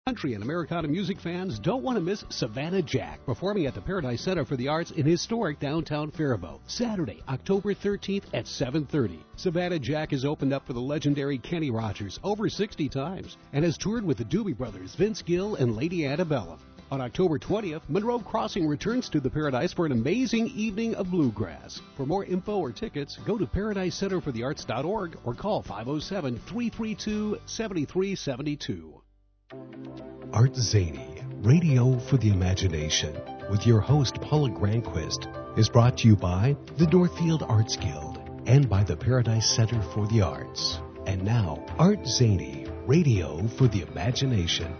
Country and Americana music fans don't want to miss Savannah Jack performing at the Paradise Center for the Arts in historic downtown Faribault, Saturday, October 13th at 7:30. Savannah Jack has opened up for the legendary Kenny Rogers over 60 times and has toured with the Doobie Brothers, Vince Gill, and Lady Antebellum. On October 20th, Monroe Crossing returns to the Paradise for an amazing evening of bluegrass. For more info or tickets, go to ParadiseCenterForTheArts.org or call 507-332-7372. Art Zany, Radio for the Imagination, with your host Paula Granquist, is brought to you by the Northfield Arts Guild and by the Paradise Center for the Arts. And now, Art Zany, Radio for the Imagination.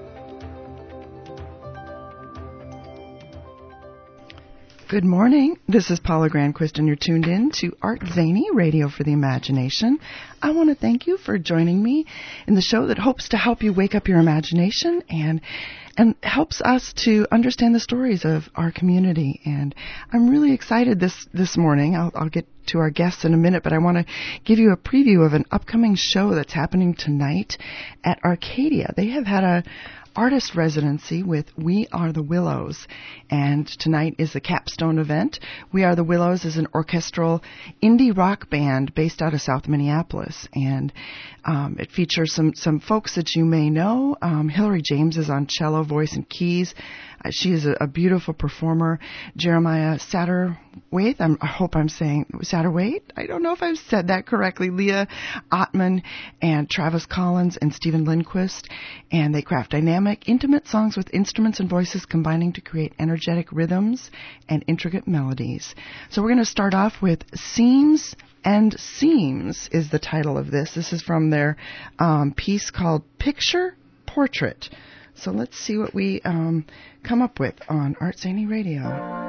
Good morning. This is Paula Granquist, and you're tuned in to Art Zany, Radio for the Imagination. I want to thank you for joining me in the show that hopes to help you wake up your imagination and helps us to understand the stories of our community. And I'm really excited this morning. I'll get to our guests in a minute, but I want to give you a preview of an upcoming show that's happening tonight at Arcadia. They have had a artist residency with We Are the Willows, and tonight is the capstone event. We Are the Willows is an orchestral indie rock band based out of South Minneapolis, and it features some folks that you may know. Hillary James is on cello, voice, and keys. She is a beautiful performer. Jeremiah Satterwaite, I hope I'm saying Satterwaite. I don't know if I've said that correctly. Leah Ottman and Travis Collins and Stephen Lindquist. And they craft dynamic, intimate songs with instruments and voices combining to create energetic rhythms and intricate melodies. So we're going to start off with Seams and Seams is the title of this. This is from their piece called Picture Portrait. So let's see what we come up with on Art Zany Radio.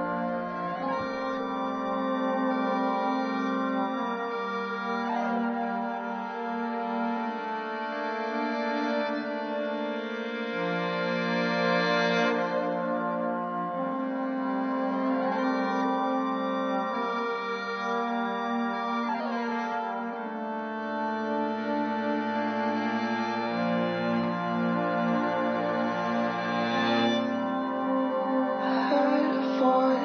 For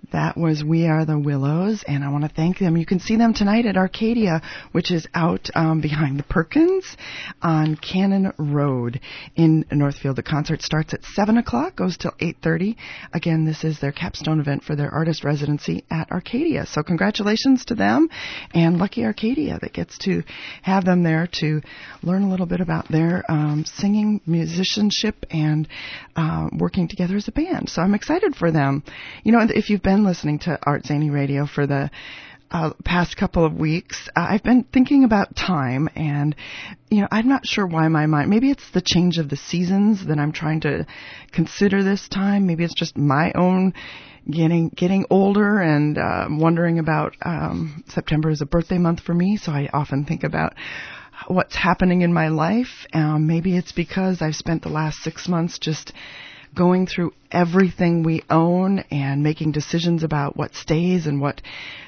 That was We Are the Willows, and I want to thank them. You can see them tonight at Arcadia, which is out behind the Perkins on Cannon Road in Northfield. The concert starts at 7 o'clock, goes till 8:30. Again, this is their capstone event for their artist residency at Arcadia. So congratulations to them, and lucky Arcadia that gets to have them there to learn a little bit about their singing, musicianship, and working together as a band. So I'm excited for them. You know, if you've been listening to Art Zany Radio for the past couple of weeks, I've been thinking about time, and you know, I'm not sure why my mind, maybe it's the change of the seasons that I'm trying to consider this time. Maybe it's just my own getting older and wondering about September is a birthday month for me, so I often think about what's happening in my life. Maybe it's because I've spent the last 6 months just going through everything we own and making decisions about what stays and what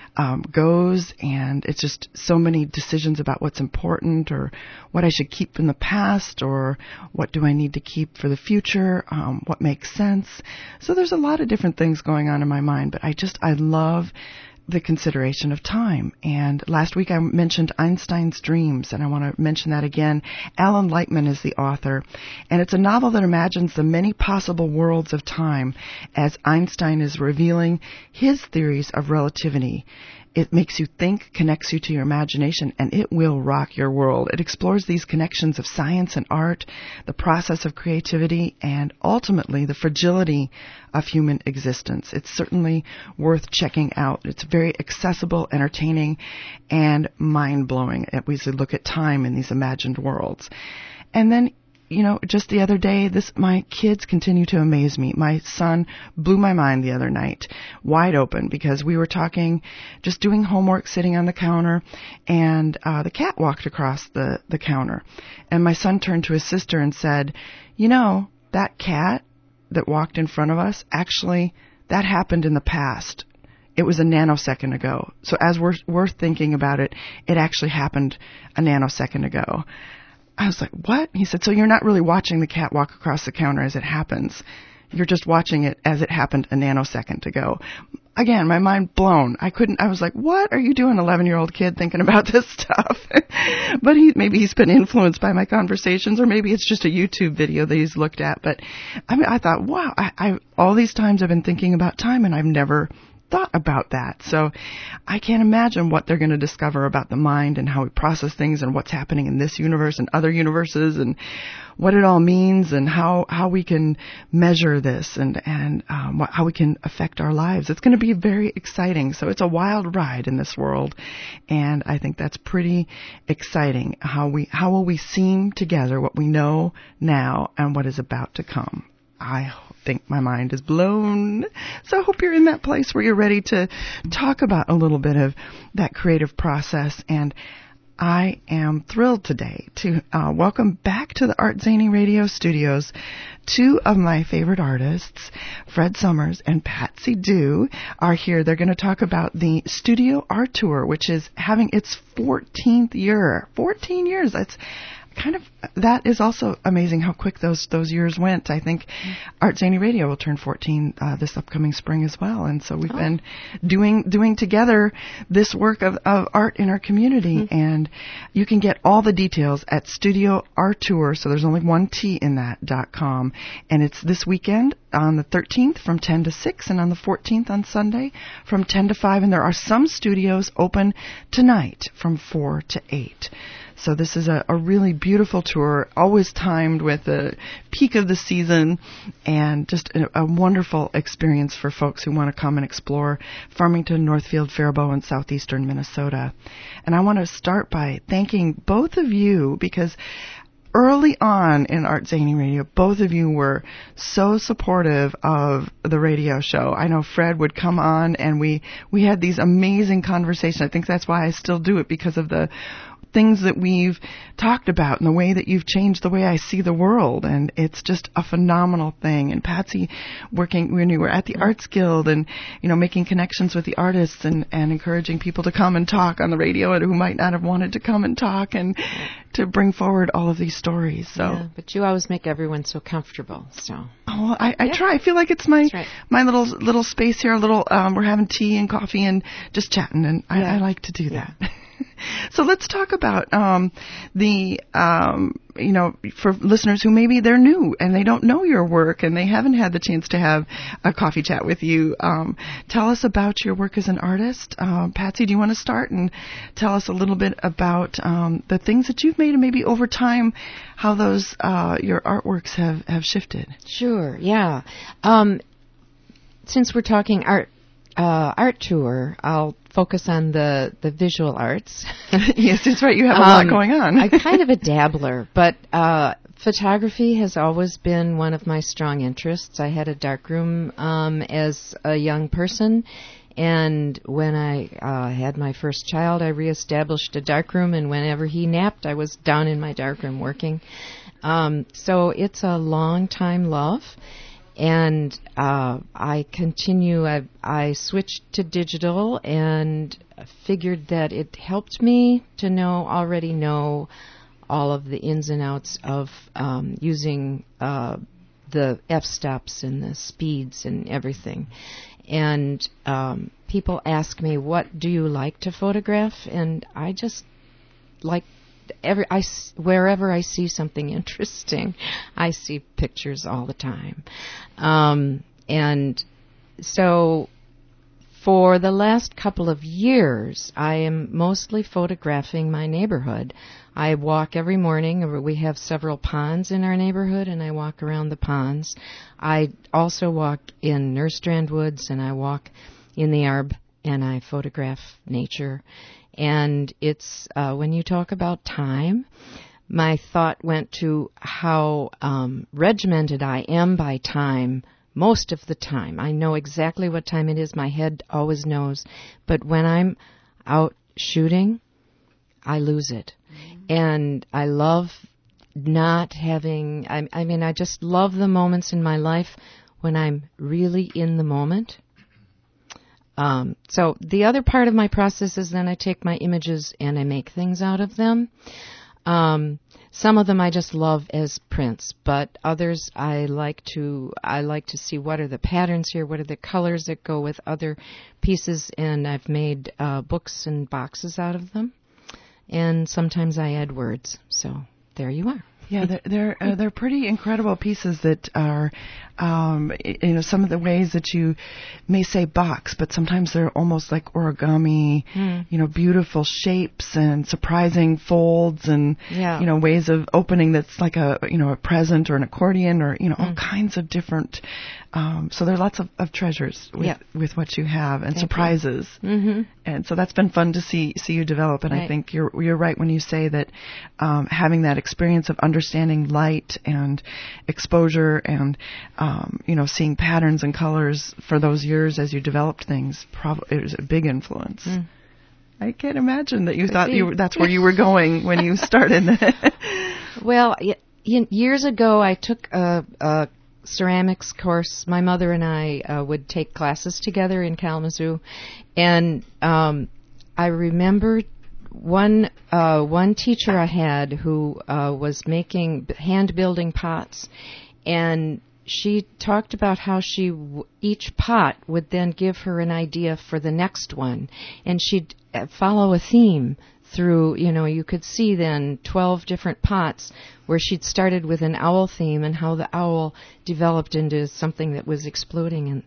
goes, and it's just so many decisions about what's important or what I should keep in the past or what do I need to keep for the future, what makes sense. So there's a lot of different things going on in my mind, but I love the consideration of time. And last week I mentioned Einstein's Dreams, and I want to mention that again. Alan Lightman is the author, and it's a novel that imagines the many possible worlds of time as Einstein is revealing his theories of relativity. It makes you think, connects you to your imagination, and it will rock your world. It explores these connections of science and art, the process of creativity, and ultimately the fragility of human existence. It's certainly worth checking out. It's very accessible, entertaining, and mind-blowing as we look at time in these imagined worlds. And then, you know, just the other day, my kids continue to amaze me. My son blew my mind the other night, wide open, because we were talking, just doing homework, sitting on the counter, and the cat walked across the counter. And my son turned to his sister and said, you know, that cat that walked in front of us, actually, that happened in the past. It was a nanosecond ago. So as we're thinking about it, it actually happened a nanosecond ago. I was like, what? He said, so you're not really watching the cat walk across the counter as it happens. You're just watching it as it happened a nanosecond ago. Again, my mind blown. I was like, what are you doing, 11-year-old kid, thinking about this stuff? But maybe he's been influenced by my conversations, or maybe it's just a YouTube video that he's looked at. But I thought, wow, all these times I've been thinking about time, and I've never thought about that. So I can't imagine what they're going to discover about the mind and how we process things and what's happening in this universe and other universes and what it all means and how we can measure this and how we can affect our lives. It's going to be very exciting. So it's a wild ride in this world, and I think that's pretty exciting. How will we seam together what we know now and what is about to come? I think my mind is blown. So I hope you're in that place where you're ready to talk about a little bit of that creative process. And I am thrilled today to welcome back to the Art Zany Radio studios two of my favorite artists. Fred Summers and Patsy Dew are here. They're going to talk about the Studio Art Tour, which is having its 14th year. 14 years. That is also amazing how quick those years went. I think Art Zany Radio will turn 14 this upcoming spring as well. And so we've been doing together this work of art in our community. Mm-hmm. And you can get all the details at Studio Art Tour. So there's only one T in that .com. And it's this weekend on the 13th from 10 to 6 and on the 14th on Sunday from 10 to 5. And there are some studios open tonight from 4 to 8. So this is a really beautiful tour, always timed with the peak of the season, and just a wonderful experience for folks who want to come and explore Farmington, Northfield, Faribault, and southeastern Minnesota. And I want to start by thanking both of you, because early on in Art Zany Radio, both of you were so supportive of the radio show. I know Fred would come on, and we had these amazing conversations. I think that's why I still do it, because of the things that we've talked about and the way that you've changed the way I see the world. And it's just a phenomenal thing. And Patsy, working when you were at the Arts Guild and, making connections with the artists and encouraging people to come and talk on the radio and who might not have wanted to come and talk, and to bring forward all of these stories. So, yeah, but you always make everyone so comfortable. So, well, I try. I feel like it's my little space here. We're having tea and coffee and just chatting, and I like to do that. So let's talk about for listeners who maybe they're new and they don't know your work and they haven't had the chance to have a coffee chat with you. Tell us about your work as an artist. Patsy, do you want to start and tell us a little bit about the things that you've made and maybe over time how those your artworks have shifted? Sure, yeah. Since we're talking art tour, I'll focus on the visual arts. Yes, that's right. You have a lot going on. I'm kind of a dabbler, but photography has always been one of my strong interests. I had a darkroom as a young person, and when I had my first child, I reestablished a darkroom, and whenever he napped, I was down in my darkroom working. So it's a long-time love. And I continue. I switched to digital and figured that it helped me to already know all of the ins and outs of using the f-stops and the speeds and everything. And people ask me, what do you like to photograph? And I just like wherever I see something interesting, I see pictures all the time. And so for the last couple of years, I am mostly photographing my neighborhood. I walk every morning. We have several ponds in our neighborhood, and I walk around the ponds. I also walk in Nerstrand Woods, and I walk in the Arb, and I photograph nature. And it's, when you talk about time, my thought went to how regimented I am by time most of the time. I know exactly what time it is. My head always knows. But when I'm out shooting, I lose it. And I love not having, I just love the moments in my life when I'm really in the moment. So the other part of my process is then I take my images and I make things out of them. Some of them I just love as prints, but others I like to see what are the patterns here, what are the colors that go with other pieces, and I've made books and boxes out of them. And sometimes I add words. So there you are. Yeah, they're pretty incredible pieces that are, some of the ways that you may say box, but sometimes they're almost like origami, beautiful shapes and surprising folds and, ways of opening that's like a present or an accordion or, all kinds of different, so there are lots of treasures with what you have and surprises. Mm-hmm. And so that's been fun to see you develop. And right. I think you're right when you say that, having that experience of understanding light and exposure and, seeing patterns and colors for those years as you developed things, it was a big influence. Mm. I can't imagine that you thought that's where you were going when you started. Well, years ago, I took a ceramics course. My mother and I would take classes together in Kalamazoo, and I remember one teacher I had who was making hand-building pots, and she talked about how each pot would then give her an idea for the next one, and she'd follow a theme through, you could see then 12 different pots where she'd started with an owl theme and how the owl developed into something that was exploding. And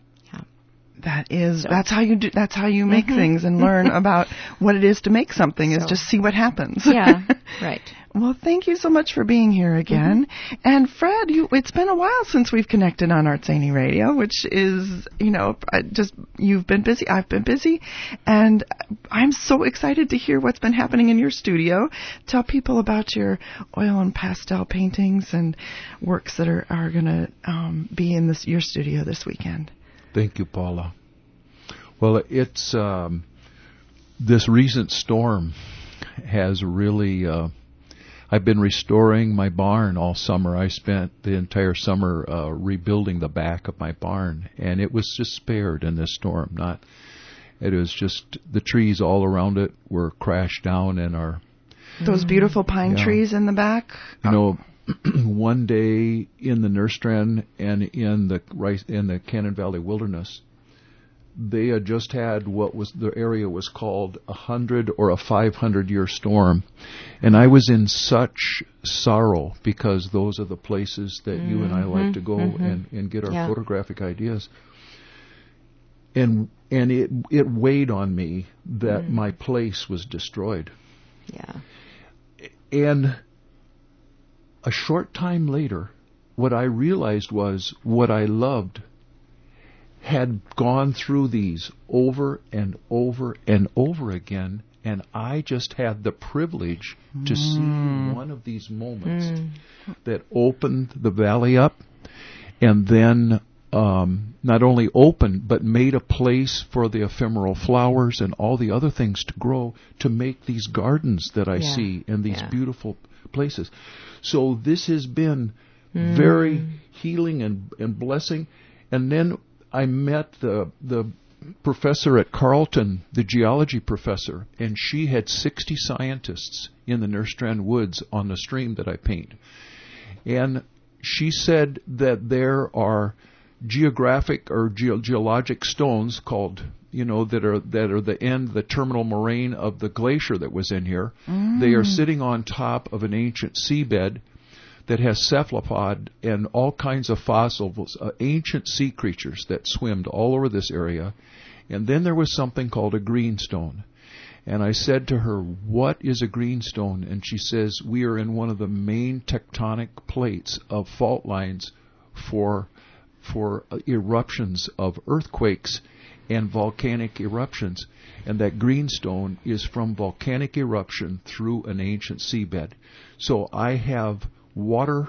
that's how you do. That's how you make things and learn about what it is to make something. Is just see what happens. Yeah, right. Well, thank you so much for being here again. Mm-hmm. And Fred, it's been a while since we've connected on Art Zany Radio, which is, you've been busy, I've been busy, and I'm so excited to hear what's been happening in your studio. Tell people about your oil and pastel paintings and works that are going to be in your studio this weekend. Thank you, Paula. Well, it's this recent storm has really. I've been restoring my barn all summer. I spent the entire summer rebuilding the back of my barn, and it was just spared in this storm. It was just the trees all around it were crashed down, and our Those beautiful pine trees in the back. You know, one day in the Nerstrand and in the Cannon Valley Wilderness, they had just had what was the area was called 100 or a 500-year storm, and I was in such sorrow because those are the places that you and I like to go and get our photographic ideas. And it weighed on me that my place was destroyed. Yeah. And a short time later, what I realized was what I loved had gone through these over and over and over again, and I just had the privilege to see one of these moments that opened the valley up, and then not only opened, but made a place for the ephemeral flowers and all the other things to grow, to make these gardens that I see in these beautiful places. So this has been very healing and blessing. And then I met the professor at Carleton, the geology professor, and she had 60 scientists in the Nerstrand Woods on the stream that I paint. And she said that there are geographic or geologic stones called, that are the terminal moraine of the glacier that was in here. They are sitting on top of an ancient seabed that has cephalopod and all kinds of fossils, ancient sea creatures that swimmed all over this area. And then there was something called a greenstone. And I said to her, "What is a greenstone?" And she says, "We are in one of the main tectonic plates of fault lines for eruptions of earthquakes and volcanic eruptions. And that greenstone is from volcanic eruption through an ancient seabed." So I have water,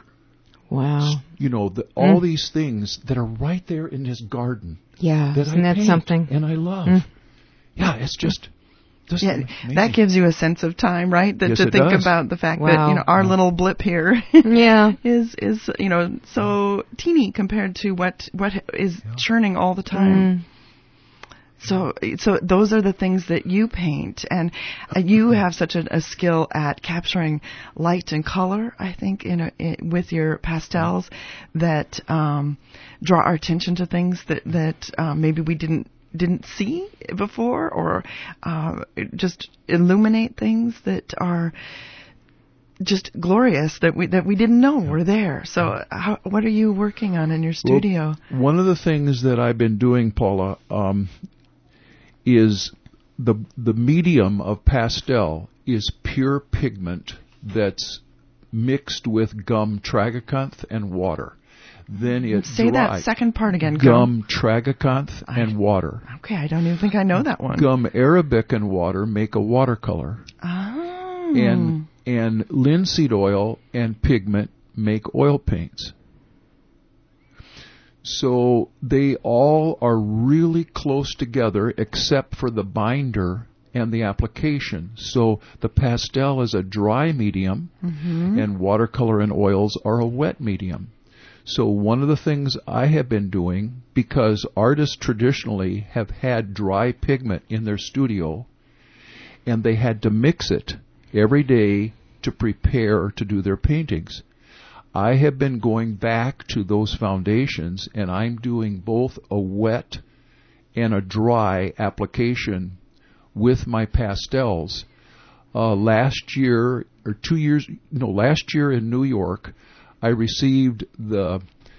all these things that are right there in this garden. Yeah, that isn't that something? And I love. Yeah, it's just amazing. That gives you a sense of time, right? Yes, to it think does. about the fact that our little blip here is so teeny compared to what is churning all the time. So those are the things that you paint, and you have such a skill at capturing light and color, I think, with your pastels that draw our attention to things that maybe we didn't see before, or just illuminate things that are just glorious that we didn't know were there. So what are you working on in your studio? Well, one of the things that I've been doing, Paula, is the medium of pastel is pure pigment that's mixed with gum tragacanth and water. Then it Say that second part again. Gum tragacanth and water. Okay, I don't even think I know that one. Gum arabic and water make a watercolor. Oh. And linseed oil and pigment make oil paints. So they all are really close together except for the binder and the application. So the pastel is a dry medium and watercolor and oils are a wet medium. So one of the things I have been doing, because artists traditionally have had dry pigment in their studio and they had to mix it every day to prepare to do their paintings, I have been going back to those foundations, and I'm doing both a wet and a dry application with my pastels. Last year in New York, I received the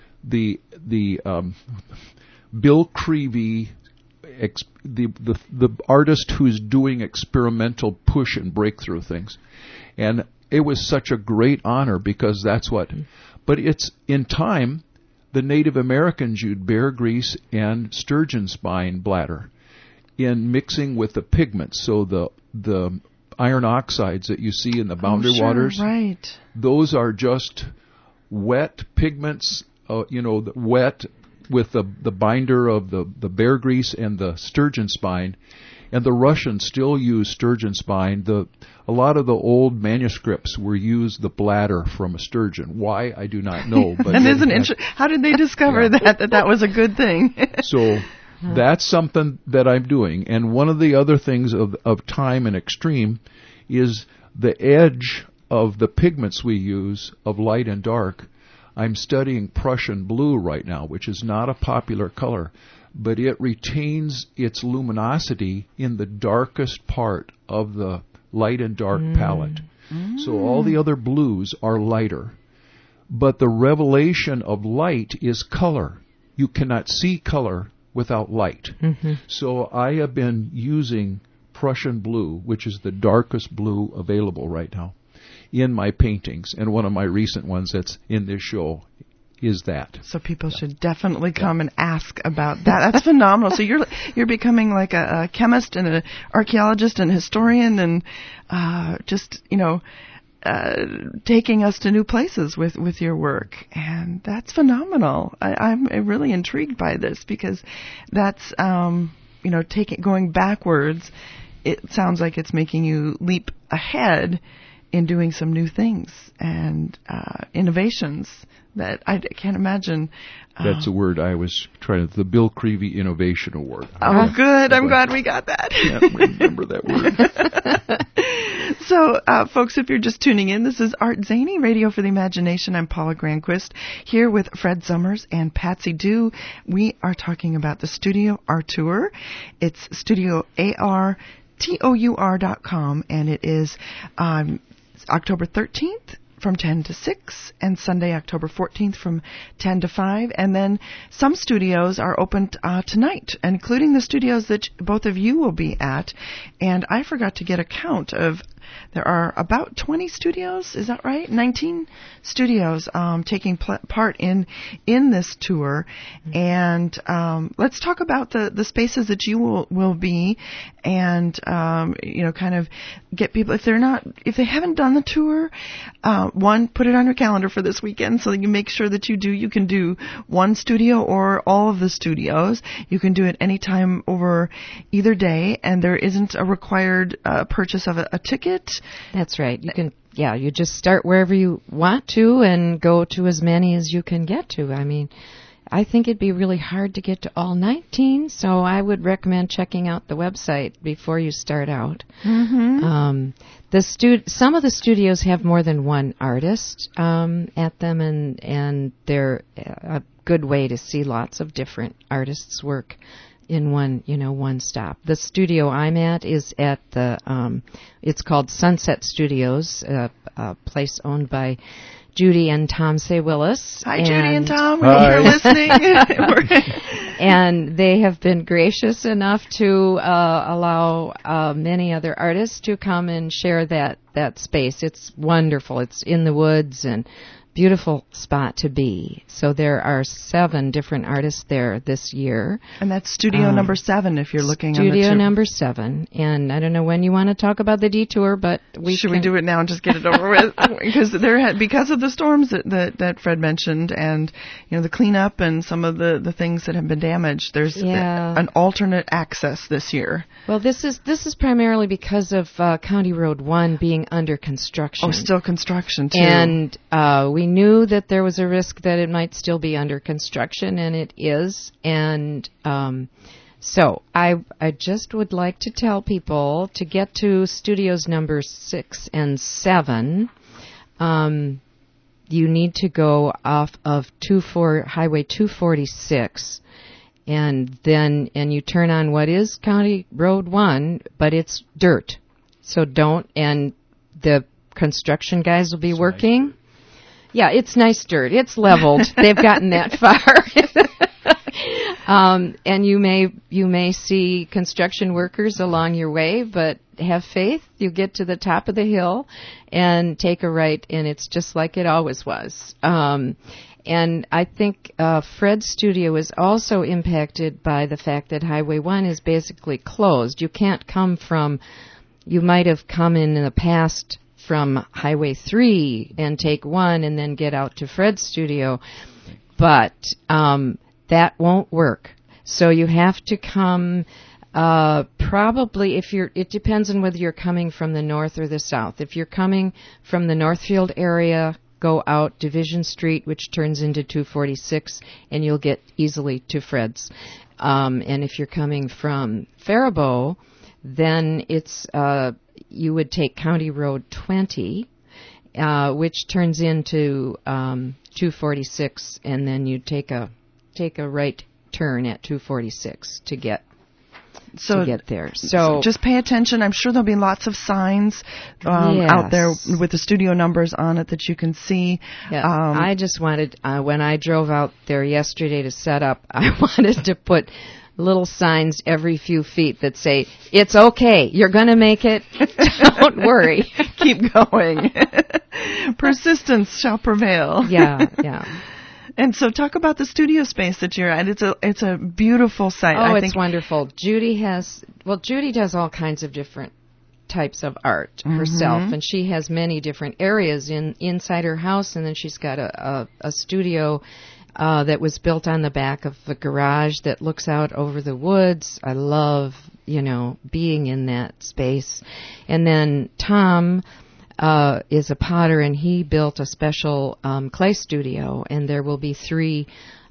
Bill Creevy, the artist who's doing experimental push and breakthrough things, and it was such a great honor because that's what. But it's in time, the Native Americans used bear grease and sturgeon spine bladder in mixing with the pigments. So the iron oxides that you see in the boundary waters, right? Those are just wet pigments. Wet with the binder of the bear grease and the sturgeon spine. And the Russians still use sturgeon spine. A lot of the old manuscripts used the bladder from a sturgeon. Why, I do not know. But and isn't how did they discover that was a good thing? So that's something that I'm doing. And one of the other things of time and extreme is The edge of the pigments we use of light and dark, I'm studying Prussian blue right now, which is not a popular color, but it retains its luminosity in the darkest part of the light and dark palette. So all the other blues are lighter. But the revelation of light is color. You cannot see color without light. So I have been using Prussian blue, which is the darkest blue available right now, in my paintings. And one of my recent ones that's in this show is that. So people should definitely come and ask about that. That's phenomenal. So you're becoming like a chemist and an archaeologist and historian and just, taking us to new places with your work. And that's phenomenal. I'm really intrigued by this because that's, going backwards. It sounds like it's making you leap ahead in doing some new things and innovations that I can't imagine. That's a word I was trying to, the Bill Creevy Innovation Award. Oh, good. I'm glad we got that. Can't remember that word. So, folks, if you're just tuning in, this is Art Zany, Radio for the Imagination. I'm Paula Granquist, here with Fred Summers and Patsy Dew. We are talking about the Studio Artour. It's studioartour.com, and it is October 13th from 10 to 6, and Sunday, October 14th from 10 to 5. And then some studios are open tonight, including the studios that both of you will be at. And I forgot to get a count of, there are about 20 studios, is that right? 19 studios taking part in this tour. And let's talk about the spaces that you will be, and kind of get people, if they haven't done the tour, one, put it on your calendar for this weekend so that you make sure that you can do one studio or all of the studios. You can do it anytime over either day, and there isn't a required purchase of a ticket. That's right. You can, you just start wherever you want to and go to as many as you can get to. I mean, I think it'd be really hard to get to all 19, so I would recommend checking out the website before you start out. Some of the studios have more than one artist at them, and they're a good way to see lots of different artists' work in one stop. The studio I'm at is at the, it's called Sunset Studios, a place owned by Judy and Tom Say Willis. Hi, Judy and Tom. We hope you're listening. And they have been gracious enough to allow many other artists to come and share that space. It's wonderful. It's in the woods and beautiful spot to be. So there are 7 different artists there this year. And that's studio number 7 if you're looking on the Studio number 7. And I don't know when you want to talk about the detour, but Should we do it now and just get it over with? Because because of the storms that Fred mentioned, and the cleanup and some of the things that have been damaged, there's an alternate access this year. Well, this is primarily because of County Road 1 being under construction. Oh, still construction too. And we knew that there was a risk that it might still be under construction, and it is. And so I just would like to tell people to get to studios number 6 and 7. You need to go off of Highway 246, and you turn on what is County Road 1, but it's dirt. So and the construction guys will be working. Yeah, it's nice dirt. It's leveled. They've gotten that far. And you may see construction workers along your way, but have faith. You get to the top of the hill and take a right, and it's just like it always was. And I think Fred's studio is also impacted by the fact that Highway 1 is basically closed. You might have come in the past from Highway 3 and take 1 and then get out to Fred's studio, but that won't work. So you have to come probably it depends on whether you're coming from the north or the south. If you're coming from the Northfield area, go out Division Street, which turns into 246, and you'll get easily to Fred's. And if you're coming from Faribault, then it's you would take County Road 20, which turns into 246, and then you take a right turn at 246 to get there. So just pay attention. I'm sure there'll be lots of signs out there with the studio numbers on it that you can see. Yeah, I just wanted, when I drove out there yesterday to set up, I wanted to put little signs every few feet that say, "It's okay. You're going to make it. Don't worry. Keep going. Persistence shall prevail." Yeah. And so talk about the studio space that you're at. It's a beautiful site. Oh, it's wonderful. Judy does all kinds of different types of art herself, and she has many different areas inside her house, and then she's got a studio that was built on the back of a garage that looks out over the woods. I love, being in that space. And then Tom is a potter, and he built a special clay studio, and there will be three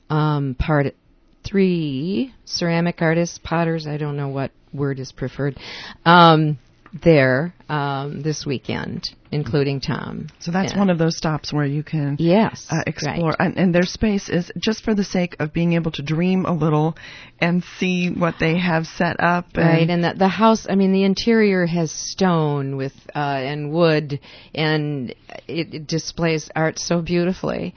ceramic artists, potters, I don't know what word is preferred, there this weekend, including Tom. So that's one of those stops where you can explore. Right. And their space is just for the sake of being able to dream a little and see what they have set up. Right, and the house, the interior has stone with and wood, and it displays art so beautifully.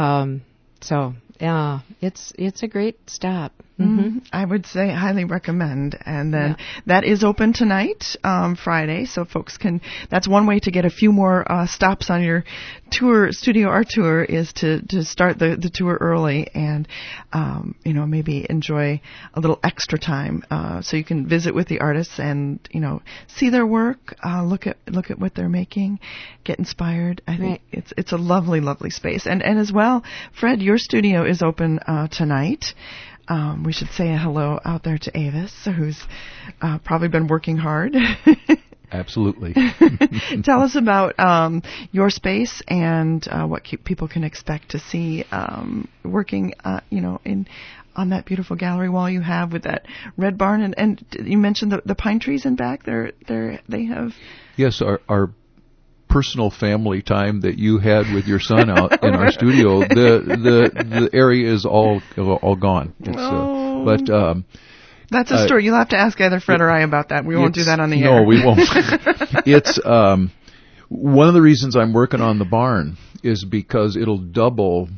Yeah, it's a great stop. Mm-hmm. I would say highly recommend. And then that is open tonight, Friday, so folks that's one way to get a few more stops on your studio art tour, is to start the tour early and, maybe enjoy a little extra time, so you can visit with the artists and, see their work, look at what they're making, get inspired. I think it's a lovely, lovely space. And as well, Fred, your studio is open tonight. We should say a hello out there to Avis, who's probably been working hard. Absolutely. Tell us about your space and what people can expect to see working, on that beautiful gallery wall you have with that red barn. And you mentioned the pine trees in back. They have. Yes, our personal family time that you had with your son out in our studio, the area is all gone. It's, that's a story. You'll have to ask either Fred or I about that. We won't do that on the air. No, we won't. It's one of the reasons I'm working on the barn is because it'll double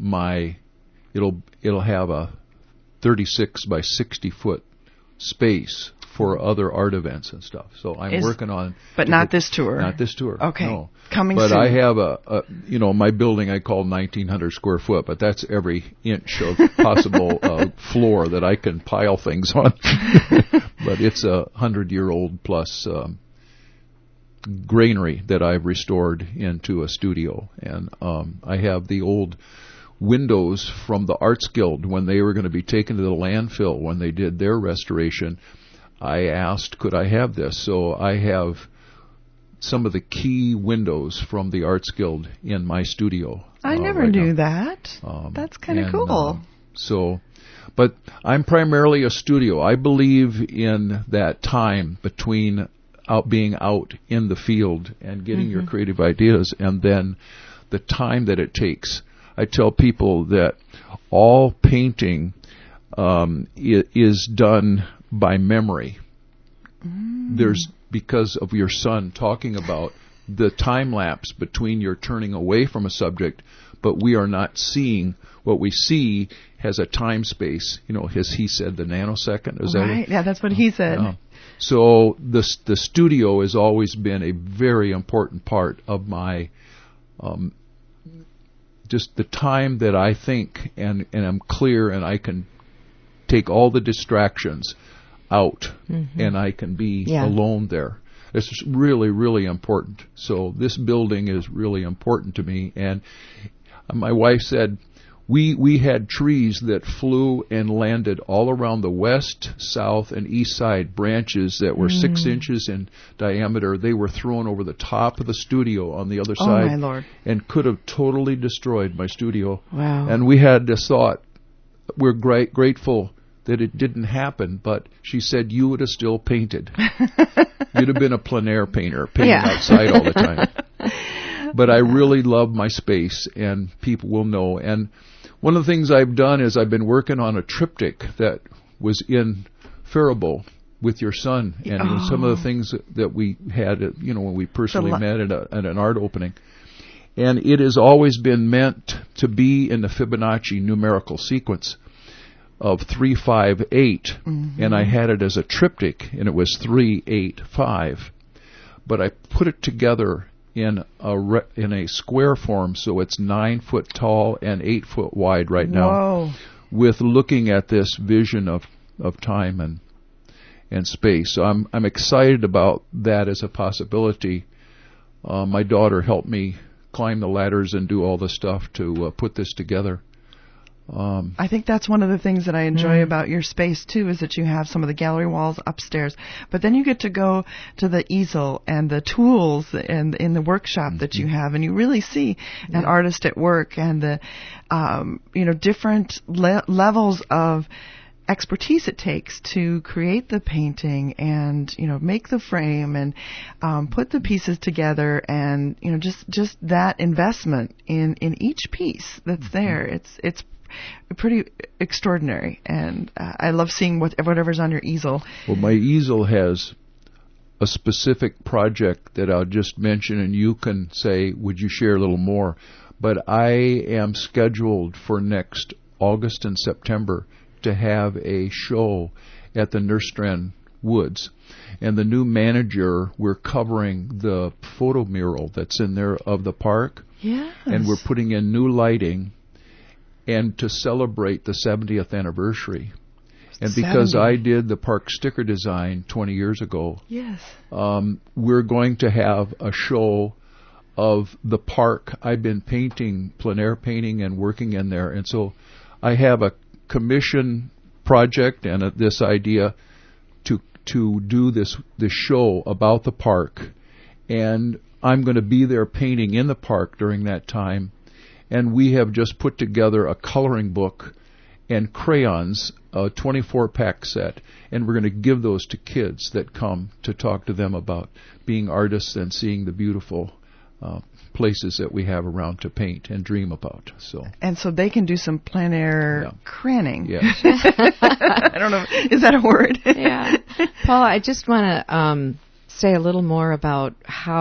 it'll have a 36 by 60 foot space for other art events and stuff. So I'm working on... But not this tour. Not this tour. Okay. No. Coming soon. But I have my building I call 1,900 square foot, but that's every inch of possible floor that I can pile things on. But it's a 100-year-old plus granary that I've restored into a studio. And I have the old windows from the Arts Guild when they were going to be taken to the landfill when they did their restoration. I asked, could I have this? So I have some of the key windows from the Arts Guild in my studio. I never knew that. That's kind of cool. But I'm primarily a studio. I believe in that time between being out in the field and getting your creative ideas, and then the time that it takes. I tell people that all painting is done by memory. There's, because of your son talking about the time lapse between your turning away from a subject, but we are not seeing what we see has a time space. As he said, the nanosecond. Is that right? Yeah, that's what he said. So the studio has always been a very important part of my just the time that I think and I'm clear and I can take all the distractions out and I can be alone there. It's really, really important. So this building is really important to me. And my wife said we had trees that flew and landed all around the west, south, and east side, branches that were 6 inches in diameter. They were thrown over the top of the studio on the other side. My Lord. And could have totally destroyed my studio. Wow. And we had this thought, we're grateful that it didn't happen, but she said you would have still painted. You'd have been a plein air painter, painting outside all the time. But I really love my space, and people will know. And one of the things I've done is I've been working on a triptych that was in Faribault with your son, and some of the things that we had, when we personally met at an art opening. And it has always been meant to be in the Fibonacci numerical sequence of 358, and I had it as a triptych, and it was 385. But I put it together in a square form, so it's 9 foot tall and 8 foot wide right now. Whoa. With looking at this vision of time and space. So I'm excited about that as a possibility. My daughter helped me climb the ladders and do all the stuff to put this together. I think that's one of the things that I enjoy about your space too, is that you have some of the gallery walls upstairs, but then you get to go to the easel and the tools and in the workshop that you have, and you really see an artist at work, and the different levels of expertise it takes to create the painting and make the frame and put the pieces together, and just that investment in each piece that's there. It's pretty extraordinary, and I love seeing whatever's on your easel. Well, my easel has a specific project that I'll just mention, and you can say, would you share a little more? But I am scheduled for next August and September to have a show at the Nerstrand Woods. And the new manager, we're covering the photo mural that's in there of the park. Yes. And we're putting in new lighting, and to celebrate the 70th anniversary. And because 70. I did the park sticker design 20 years ago, yes, we're going to have a show of the park. I've been painting, plein air painting, and working in there. And so I have a commission project and this idea to do this show about the park, and I'm going to be there painting in the park during that time. And we have just put together a coloring book and crayons, a 24-pack set, and we're going to give those to kids that come to talk to them about being artists and seeing the beautiful places that we have around to paint and dream about. So they can do some plein air craning. Yes. I don't know. Is that a word? Yeah. Paul, I just want to say a little more about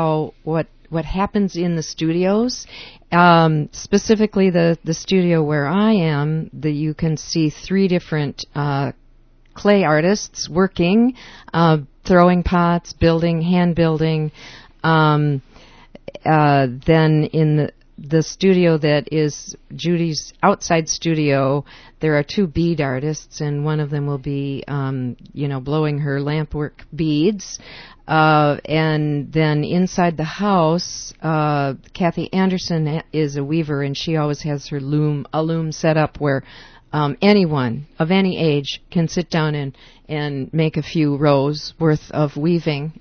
what happens in the studios. Specifically the studio where I am, you can see 3 different clay artists working, throwing pots, hand building. Then in the studio that is Judy's outside studio, there are 2 bead artists, and one of them will be, blowing her lampwork beads. And then inside the house, Kathy Anderson is a weaver, and she always has her loom set up where anyone of any age can sit down and make a few rows worth of weaving.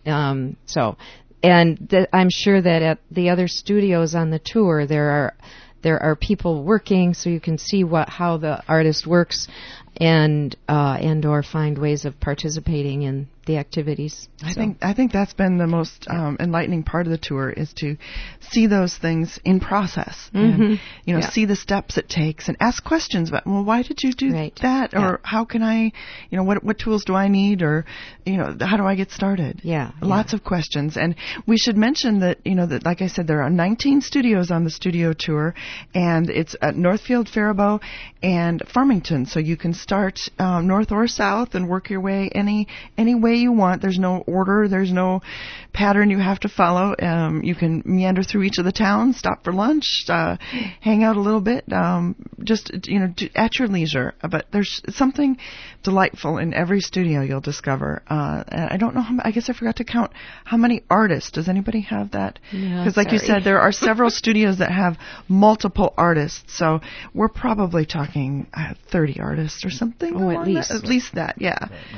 I'm sure that at the other studios on the tour there are people working, so you can see how the artist works and or find ways of participating in the activities. I think that's been the most enlightening part of the tour, is to see those things in process, and see the steps it takes, and ask questions about, well, why did you do that, or how can I, what tools do I need, or how do I get started? Lots of questions. And we should mention that that, like I said, there are 19 studios on the studio tour, and it's at Northfield, Faribault, and Farmington, so you can start north or south and work your way any way you want. There's no order, there's no pattern you have to follow. You can meander through each of the towns, stop for lunch, hang out a little bit, just at your leisure. But there's something delightful in every studio you'll discover. And I don't know I guess I forgot to count how many artists. Does anybody have that? Because like you said, there are several studios that have multiple artists, so we're probably talking 30 artists or something. At least at least that, yeah.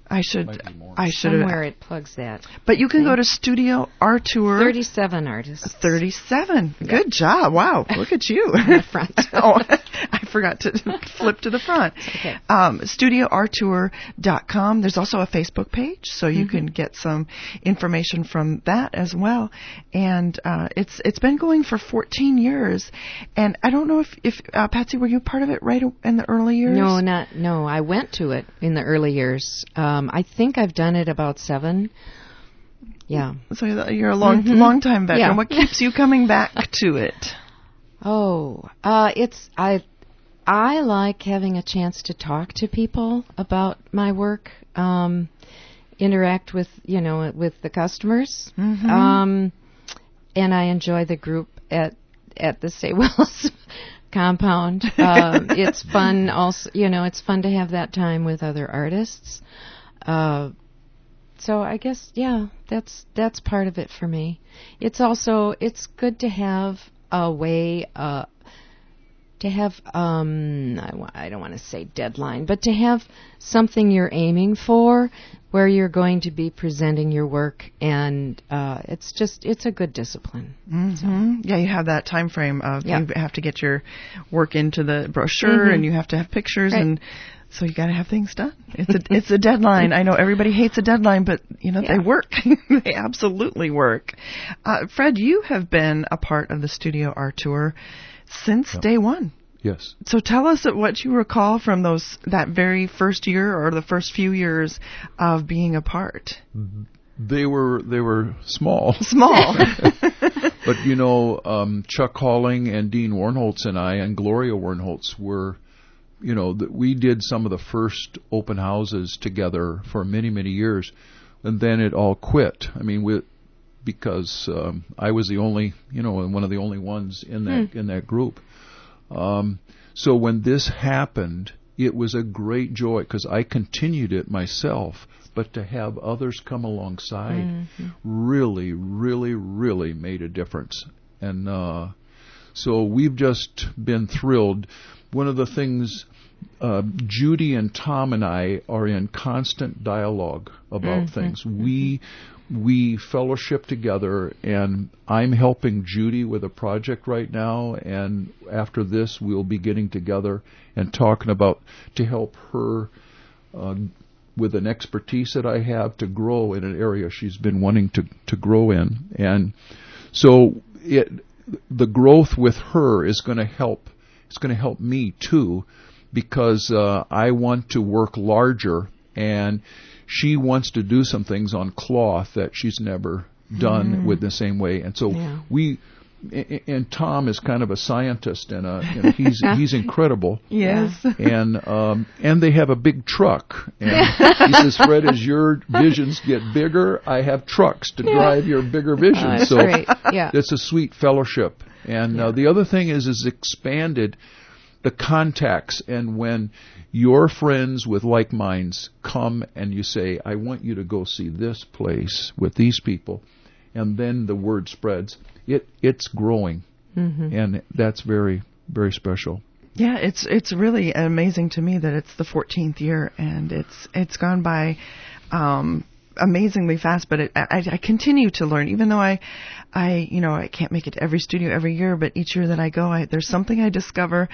I should have. Somewhere it plugs that. But you can go to Studio Artour. 37 artists. 37. Yep. Good job. Wow. Look at you. On the front. Oh, I forgot to flip to the front. Okay. StudioArtour.com. There's also a Facebook page, so you can get some information from that as well. And it's been going for 14 years. And I don't know if Patsy, were you part of it right in the early years? No. I went to it in the early years. I think I've done it about 7. Yeah. So you're a long time veteran. Yeah. What keeps you coming back to it? Oh, I like having a chance to talk to people about my work, interact with the customers, and I enjoy the group at the Say Wells compound. It's fun. Also, it's fun to have that time with other artists. So I guess, that's part of it for me. It's good to have a way, to have, I don't want to say deadline, but to have something you're aiming for where you're going to be presenting your work, and it's a good discipline. Mm-hmm. So. Yeah, you have that time frame of you have to get your work into the brochure, Mm-hmm. and you have to have pictures, and so you got to have things done. It's a deadline. I know everybody hates a deadline, but they work. They absolutely work. Fred, you have been a part of the Studio Artour since day one. Yes. So tell us what you recall from that very first year or the first few years of being a part. They were small. Small. But Chuck Halling and Dean Warnholtz and I and Gloria Warnholtz were, we did some of the first open houses together for many, many years, and then it all quit. I mean, because I was the only, one of the only ones in that group. So when this happened, it was a great joy because I continued it myself, but to have others come alongside really, really, really made a difference. And so we've just been thrilled. One of the things, Judy and Tom and I are in constant dialogue about things. We fellowship together, and I'm helping Judy with a project right now, and after this we'll be getting together and talking about to help her with an expertise that I have to grow in an area she's been wanting to grow in. And so the growth with her is going to help. It's going to help me too, because I want to work larger, and she wants to do some things on cloth that she's never done with the same way. And so and Tom is kind of a scientist, and he's incredible. Yes. And they have a big truck. And he says, Fred, as your visions get bigger, I have trucks to drive your bigger visions. That's so great. Yeah. It's a sweet fellowship. And the other thing is expanded the contacts, and when your friends with like minds come and you say, I want you to go see this place with these people, and then the word spreads, it's growing, and that's very, very special. Yeah, it's really amazing to me that it's the 14th year, and it's gone by amazingly fast, but I continue to learn, even though I can't make it to every studio every year, but each year that I go, there's something I discover,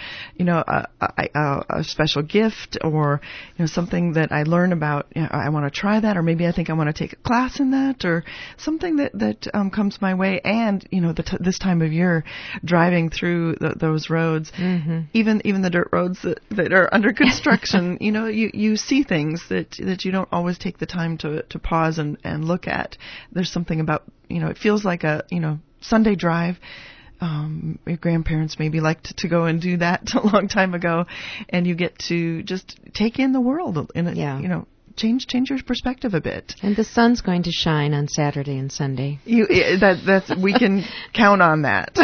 a special gift, or something that I learn about. I want to try that, or maybe I think I want to take a class in that, or something that comes my way. And this time of year, driving through those roads, even the dirt roads that are under construction, you see things that you don't always take the time to pause and look at. There's something about, it feels like a, Sunday drive. Your grandparents maybe liked to go and do that a long time ago, and you get to just take in the world and change your perspective a bit. And the sun's going to shine on Saturday and Sunday. We can count on that.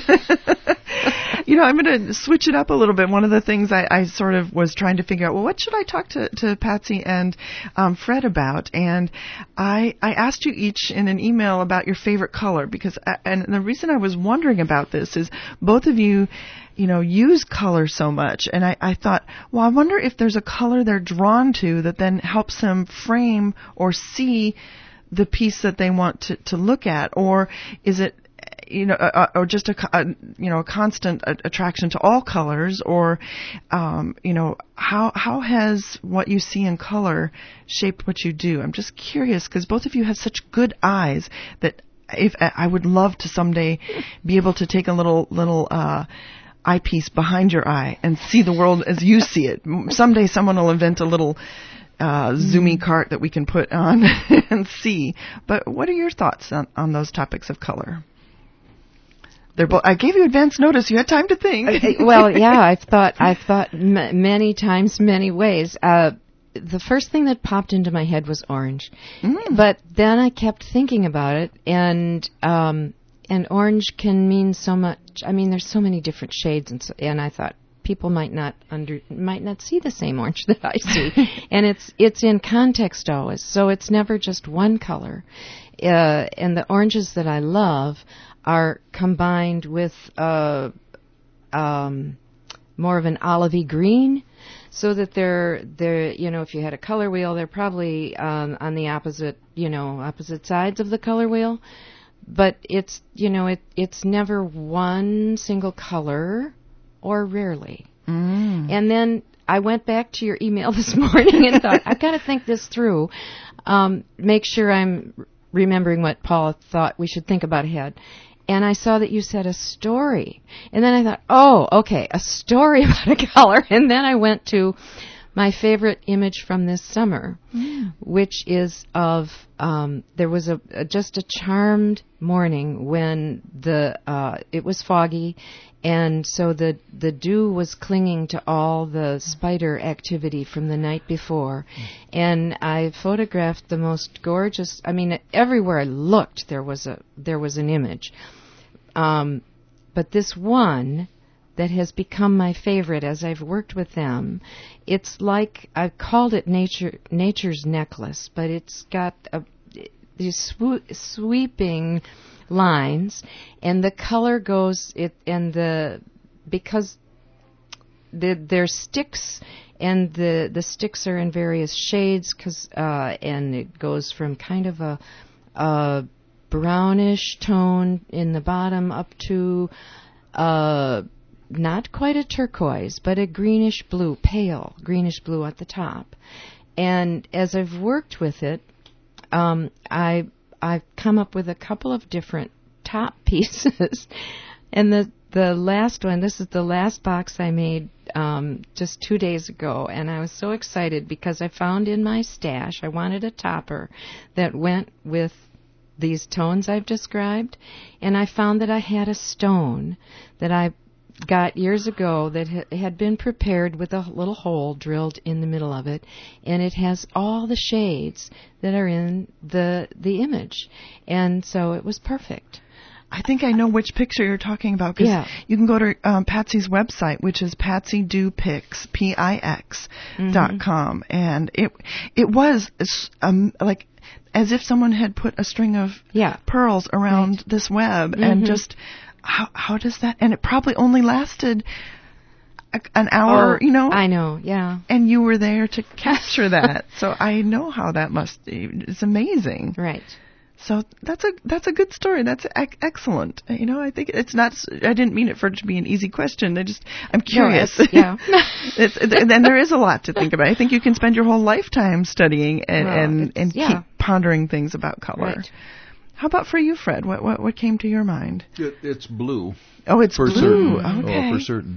I'm going to switch it up a little bit. One of the things I sort of was trying to figure out, what should I talk to Patsy and Fred about? And I asked you each in an email about your favorite color, because and the reason I was wondering about this is both of you use color so much. And I thought, well, I wonder if there's a color they're drawn to that then helps them frame or see the piece that they want to look at, or is it, or just a constant attraction to all colors, or, how has what you see in color shaped what you do? I'm just curious because both of you have such good eyes that if I would love to someday be able to take a little eyepiece behind your eye and see the world as you see it. Someday someone will invent a little zoomy cart that we can put on and see. But what are your thoughts on those topics of color? I gave you advance notice. You had time to think. Well, yeah, I've thought many times, many ways. The first thing that popped into my head was orange, but then I kept thinking about it, and orange can mean so much. I mean, there's so many different shades, and I thought people might not see the same orange that I see, and it's in context always. So it's never just one color, and the oranges that I love are combined with more of an olivey green, so that they're if you had a color wheel, they're probably on the opposite sides of the color wheel. But it's it's never one single color, or rarely. And then I went back to your email this morning and thought, I've got to think this through, make sure I'm remembering what Paula thought we should think about ahead. And I saw that you said a story. And then I thought, oh, okay, a story about a color. And then I went to my favorite image from this summer, which is of, there was just a charmed morning when it was foggy, and so the dew was clinging to all the spider activity from the night before. And I photographed the most gorgeous, everywhere I looked there was an image. But this one that has become my favorite as I've worked with them, it's like, I've called it nature's necklace, but it's got these sweeping lines, and the color goes because they're sticks, and the sticks are in various shades, and it goes from kind of a brownish tone in the bottom up to not quite a turquoise, but a greenish blue, pale greenish blue at the top. And as I've worked with it, I've come up with a couple of different top pieces. And the last one, this is the last box I made just 2 days ago, and I was so excited because I found in my stash, I wanted a topper that went with these tones I've described, and I found that I had a stone that I got years ago that had been prepared with a little hole drilled in the middle of it, and it has all the shades that are in the image, and so it was perfect. I think I know which picture you're talking about, because you can go to Patsy's website, which is PatsyDoPix, PIX.com, and it was like as if someone had put a string of pearls around this web, and just how does that? And it probably only lasted an hour, I know, yeah. And you were there to capture that, so I know how that must be. It's amazing, right? So that's a good story. That's excellent. I think it's not. I didn't mean it for it to be an easy question. I'm curious. No, and there is a lot to think about. I think you can spend your whole lifetime studying and keep pondering things about color. Right. How about for you, Fred? What came to your mind? It's blue. Oh, it's for blue. Certain. Okay. Oh, for certain.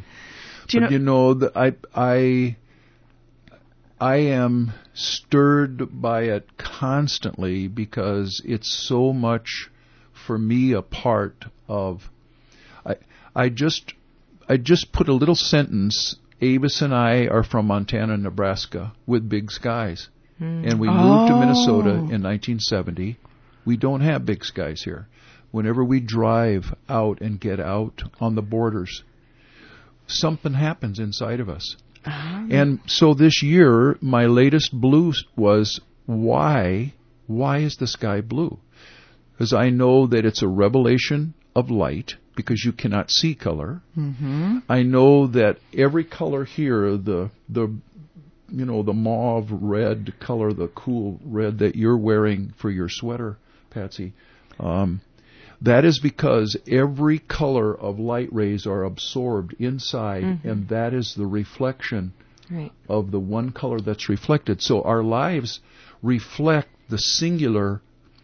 But I am stirred by it constantly because it's so much, for me, a part of. I just put a little sentence. Avis and I are from Montana, Nebraska, with big skies, and we moved to Minnesota in 1970. We don't have big skies here. Whenever we drive out and get out on the borders, something happens inside of us. And so this year, my latest blue was, why is the sky blue? Because I know that it's a revelation of light, because you cannot see color. Mm-hmm. I know that every color here, the mauve red color, the cool red that you're wearing for your sweater, Patsy, that is because every color of light rays are absorbed inside, and that is the reflection of the one color that's reflected. So our lives reflect the singular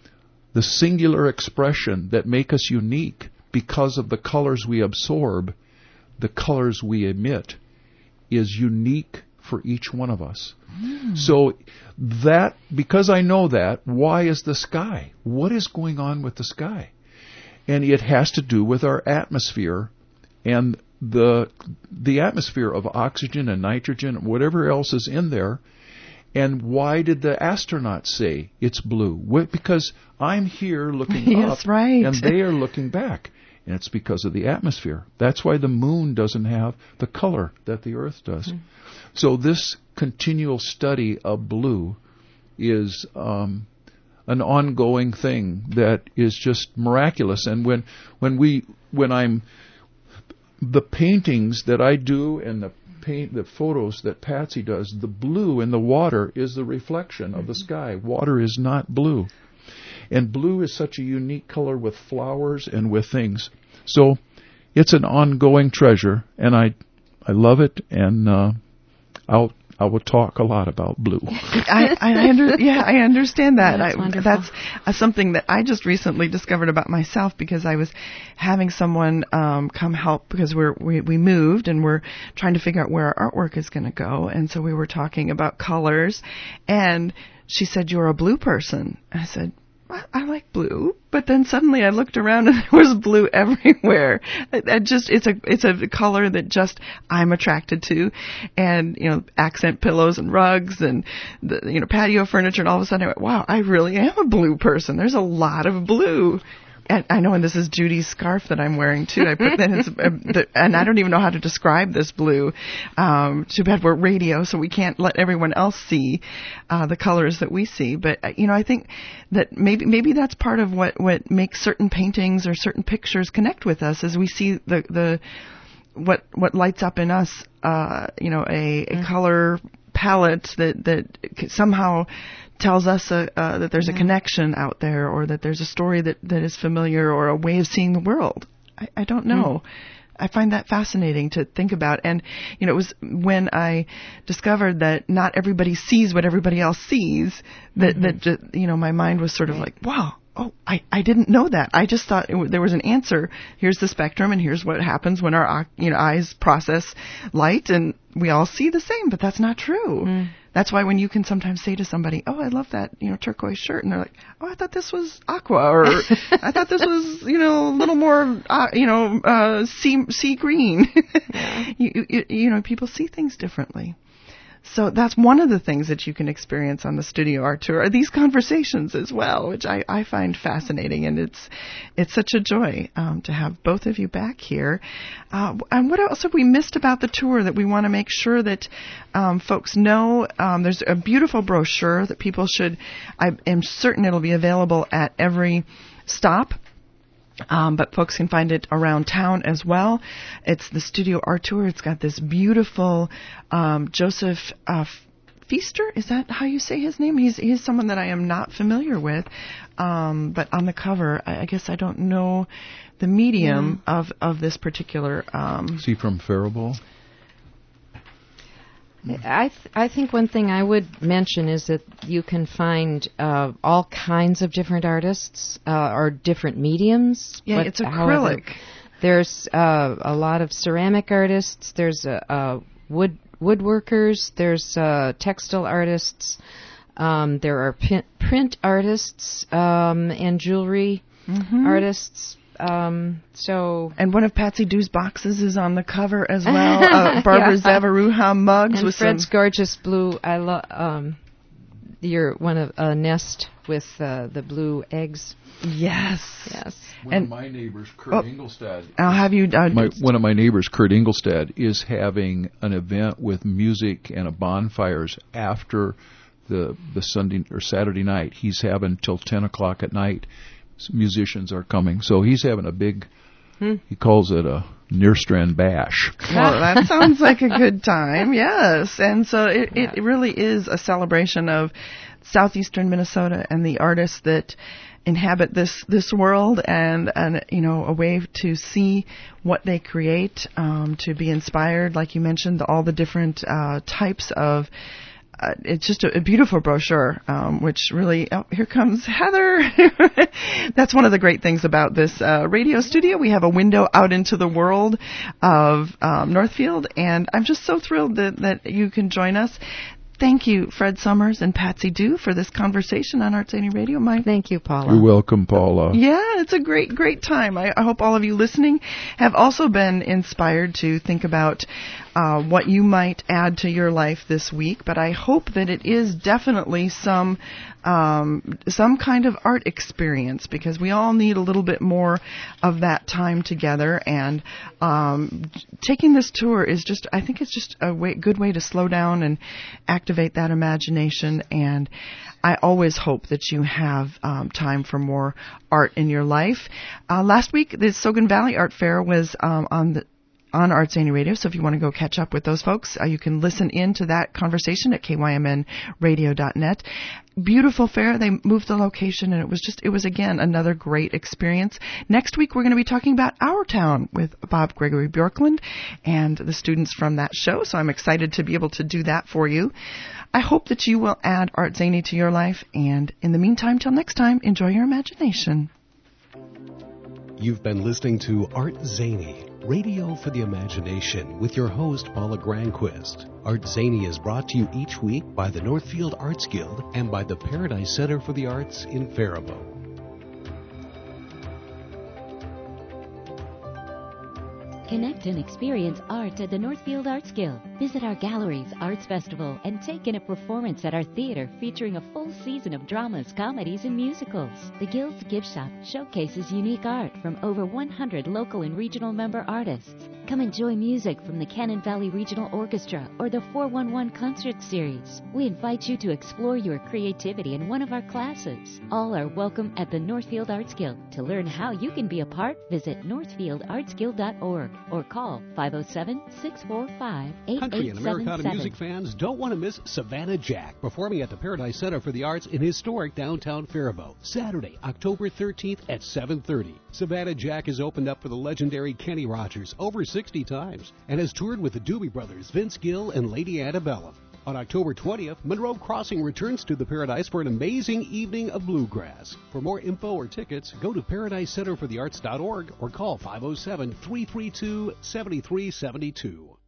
expression that make us unique because of the colors we absorb. The colors we emit is unique for each one of us. So that, because I know that, why is the sky? What is going on with the sky? And it has to do with our atmosphere and the atmosphere of oxygen and nitrogen and whatever else is in there. And why did the astronauts say it's blue? Because I'm here looking up, and they are looking back. And it's because of the atmosphere. That's why the moon doesn't have the color that the Earth does. So this continual study of blue is an ongoing thing that is just miraculous. And when I'm the paintings that I do and the photos that Patsy does, the blue in the water is the reflection of the sky. Water is not blue. And blue is such a unique color with flowers and with things. So it's an ongoing treasure, and I love it, and I will talk a lot about blue. I understand that. That's that's something that I just recently discovered about myself, because I was having someone come help because we moved and we're trying to figure out where our artwork is going to go, and so we were talking about colors, and she said, "You're a blue person." I said, I like blue, but then suddenly I looked around and there was blue everywhere. It's a color that just I'm attracted to, and accent pillows and rugs and patio furniture, and all of a sudden I went, wow, I really am a blue person. There's a lot of blue. And I know, and this is Judy's scarf that I'm wearing too. I put that and I don't even know how to describe this blue. Too bad we're radio, so we can't let everyone else see the colors that we see. But I think that maybe that's part of what makes certain paintings or certain pictures connect with us, is we see the what lights up in us. A color palette that somehow tells us that there's a connection out there, or that there's a story that is familiar, or a way of seeing the world. I don't know. I find that fascinating to think about. And, it was when I discovered that not everybody sees what everybody else sees, that my mind was sort of like, wow. Oh, I didn't know that. I just thought there was an answer. Here's the spectrum, and here's what happens when our eyes process light, and we all see the same. But that's not true. That's why when you can sometimes say to somebody, "Oh, I love that turquoise shirt," and they're like, "Oh, I thought this was aqua," or "I thought this was a little more sea green." Yeah. People see things differently. So that's one of the things that you can experience on the Studio Art Tour, are these conversations as well, which I find fascinating, and it's such a joy to have both of you back here. And what else have we missed about the tour that we want to make sure that folks know? There's a beautiful brochure that people should. I am certain it'll be available at every stop. But folks can find it around town as well. It's the Studio Art Tour. It's got this beautiful Joseph Feaster. Is that how you say his name? He's someone that I am not familiar with. But on the cover, I guess I don't know the medium of this particular. Is he from Faribault? I think one thing I would mention is that you can find all kinds of different artists or different mediums. Yeah, it's acrylic. There's a lot of ceramic artists. There's woodworkers. There's textile artists. There are print artists and jewelry artists. And one of Patsy Dew's boxes is on the cover as well. Barbara Zavaruha mugs and with Fred's gorgeous blue. I love you're one of a nest with the blue eggs. Yes. One of my neighbors, Kurt Engelstad. I'll have you. One of my neighbors, Kurt Engelstad, is having an event with music and a bonfires after the Sunday or Saturday night. He's having till 10 o'clock at night. Musicians are coming, so he's having a big He calls it a Nearstrand bash. Well, that sounds like a good time, yes. And so it really is a celebration of southeastern Minnesota and the artists that inhabit this world, and a way to see what they create, to be inspired, like you mentioned, all the different types of. It's just a beautiful brochure, which really, here comes Heather. That's one of the great things about this radio studio. We have a window out into the world of Northfield, and I'm just so thrilled that you can join us. Thank you, Fred Summers and Patsy Dew, for this conversation on Art Zany Radio. Thank you, Paula. You're welcome, Paula. Yeah, it's a great time. I hope all of you listening have also been inspired to think about what you might add to your life this week. But I hope that it is definitely some kind of art experience, because we all need a little bit more of that time together. And taking this tour is I think it's just a good way to slow down and activate that imagination. And I always hope that you have time for more art in your life. Last week, the Sogan Valley Art Fair was on Art Zany Radio, so if you want to go catch up with those folks, you can listen in to that conversation at kymnradio.net. Beautiful fair. They moved the location, and it was again another great experience. Next week, we're going to be talking about Our Town with Bob Gregory Bjorklund and the students from that show, so I'm excited to be able to do that for you. I hope that you will add Art Zany to your life, and in the meantime, till next time, enjoy your imagination. You've been listening to Art Zany, Radio for the Imagination, with your host, Paula Granquist. Art Zany is brought to you each week by the Northfield Arts Guild and by the Paradise Center for the Arts in Faribault. Connect and experience art at the Northfield Arts Guild. Visit our galleries, arts festival, and take in a performance at our theater featuring a full season of dramas, comedies, and musicals. The Guild's gift shop showcases unique art from over 100 local and regional member artists. Come enjoy music from the Cannon Valley Regional Orchestra or the 411 Concert Series. We invite you to explore your creativity in one of our classes. All are welcome at the Northfield Arts Guild. To learn how you can be a part, visit northfieldartsguild.org or call 507-645-8877. Country and Americana music fans don't want to miss Savannah Jack performing at the Paradise Center for the Arts in historic downtown Faribault, Saturday, October 13th at 7:30. Savannah Jack has opened up for the legendary Kenny Rogers over 60 times and has toured with the Doobie Brothers, Vince Gill, and Lady Antebellum. On October 20th, Monroe Crossing returns to the Paradise for an amazing evening of bluegrass. For more info or tickets, go to ParadiseCenterForTheArts.org or call 507-332-7372.